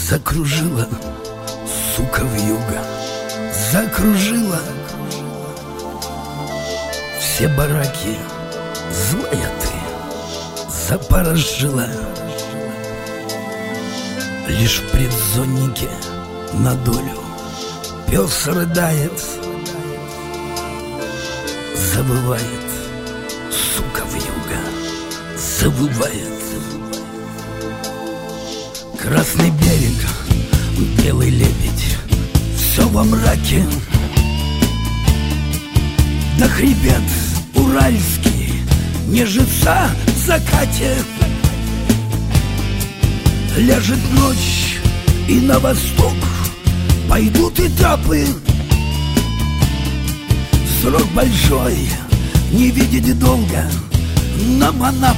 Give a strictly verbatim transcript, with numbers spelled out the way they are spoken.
Закружила, сука, вьюга, закружила все бараки. Злая ты, запорожила. Лишь в предзоннике на долю пес рыдает, завывает, сука, вьюга, завывает. Красный берег, белый лебедь, все во мраке. Да хребет уральский нежится в закате. Ляжет ночь, и на восток пойдут этапы. Срок большой, не видеть долго нам Анапы.